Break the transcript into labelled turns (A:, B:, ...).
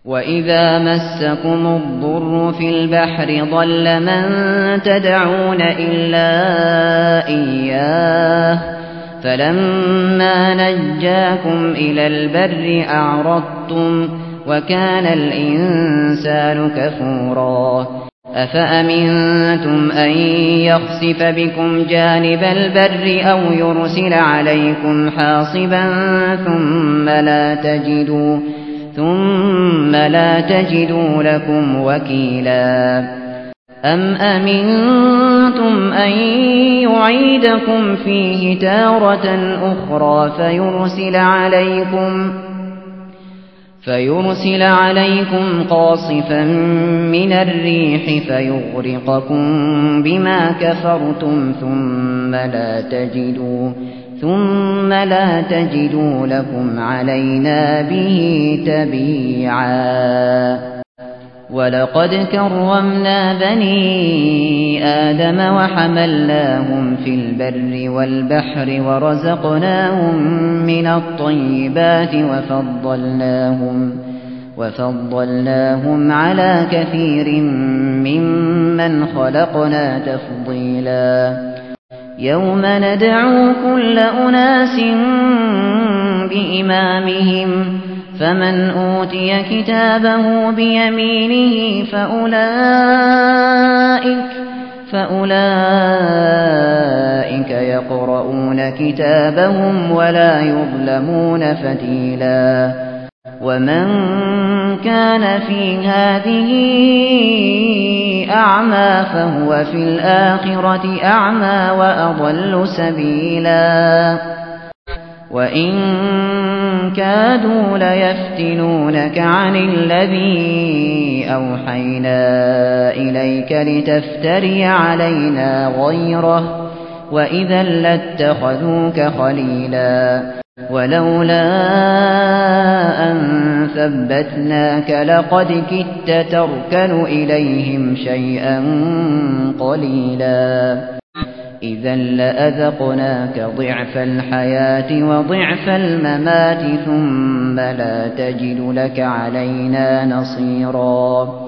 A: وَإِذَا مَسَّكُمُ الضُّرُّ فِي الْبَحْرِ ضَلَّ مَن تَدْعُونَ إِلَّا إِيَّاهُ فَلَمَّا نَجَّاكُمْ إِلَى الْبَرِّ أَعْرَضْتُمْ وَكَانَ الْإِنسَانُ كَفُورًا أَفَأَمِنْتُمْ أَن يَخْسِفَ بِكُمْ جَانِبَ الْبَرِّ أَوْ يُرْسِلَ عَلَيْكُمْ حَاصِبًا ثُمَّ لَا تَجِدُوا لَكُمْ وَكِيلًا أَمْ أَمِنْتُمْ أَن يُعِيدَكُمْ فِيهِ تَارَةً أُخْرَىٰ فيرسل عليكم قاصفا من الريح فيغرقكم بما كفرتم ثم لا تجدوا لكم علينا به تبيعا وَلَقَدْ كَرَّمْنَا بَنِي آدَمَ وَحَمَلْنَاهُمْ فِي الْبَرِّ وَالْبَحْرِ وَرَزَقْنَاهُم مِّنَ الطَّيِّبَاتِ وَفَضَّلْنَاهُمْ عَلَىٰ كَثِيرٍ مِّمَّنْ خَلَقْنَا تَفْضِيلًا يَوْمَ نَدْعُو كُلَّ أُنَاسٍ بِإِمَامِهِمْ فمن أوتي كتابه بيمينه فأولئك يقرؤون كتابهم ولا يظلمون فتيلا ومن كان في هذه أعمى فهو في الآخرة أعمى وأضل سبيلا وإن كادوا ليفتنونك عن الذي أوحينا إليك لتفتري علينا غيره وإذا لاتخذوك خليلا ولولا أن ثبتناك لقد كدت تركن إليهم شيئا قليلا إذا لأذقناك ضعف الحياة وضعف الممات ثم لا تجد لك علينا نصيرا